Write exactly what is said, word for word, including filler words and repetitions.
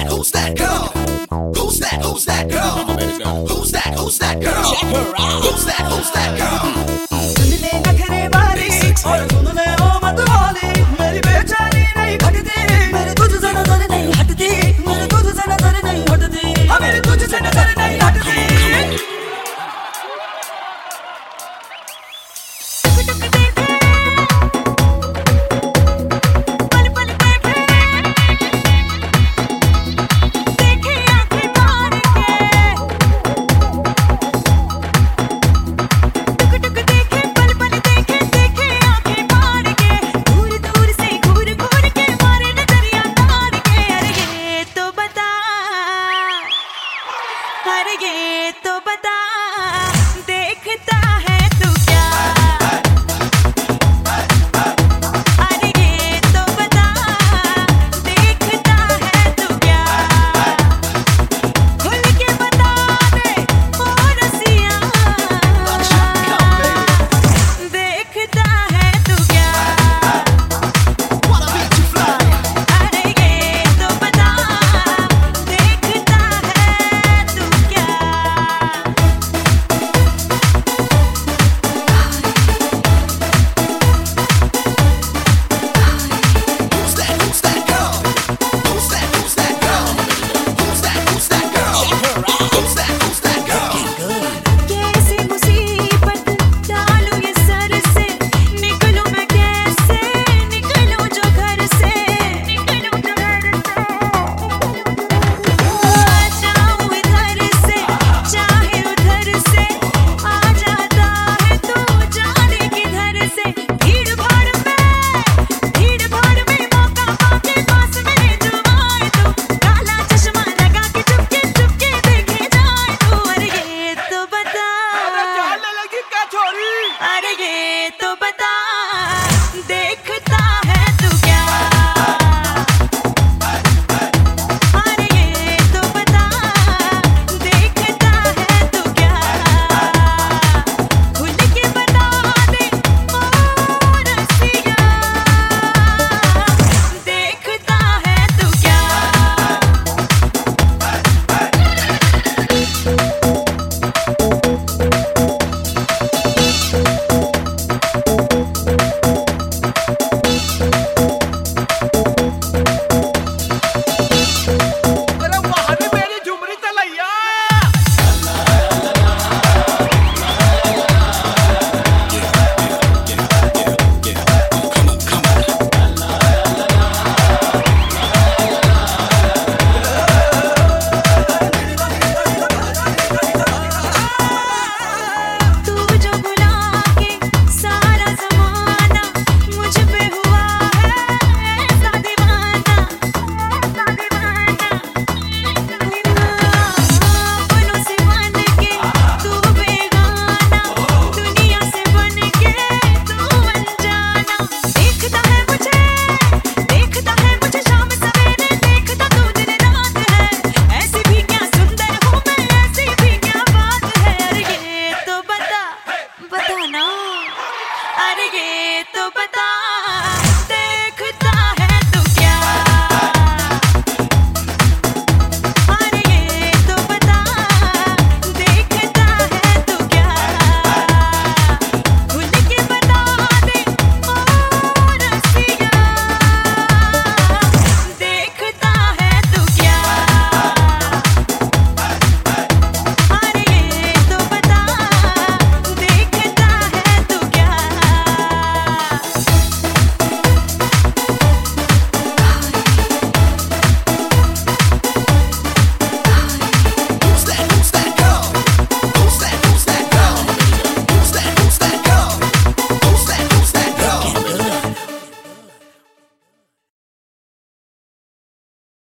that? Who's that girl? Who's that? Who's that girl? Who's that? Who's that girl? Check her out. Who's that? Who's that girl? सुन ले नखरे वाली और सुन ले ओ मत वाली, मेरी बेचैनी नहीं घटती, मेरे तुझसे नजर नहीं हटती, मेरे तुझसे नजर नहीं हटती, हाँ मेरे तुझसे नजर नहीं हटती। ये तो बता देखता है तू क्या, अरे ये तो बता देखता है तू क्या, खुल के बता दे ओ रसिया, देखता है तू क्या, अरे ये तो बता देखता है तू क्या। अरे ये तो बता देखता है तू क्या, अरे ये तो बता देखता है तू क्या, खुल के बता दे ओ रसिया, देखता है तू क्या। अरे ये तो बता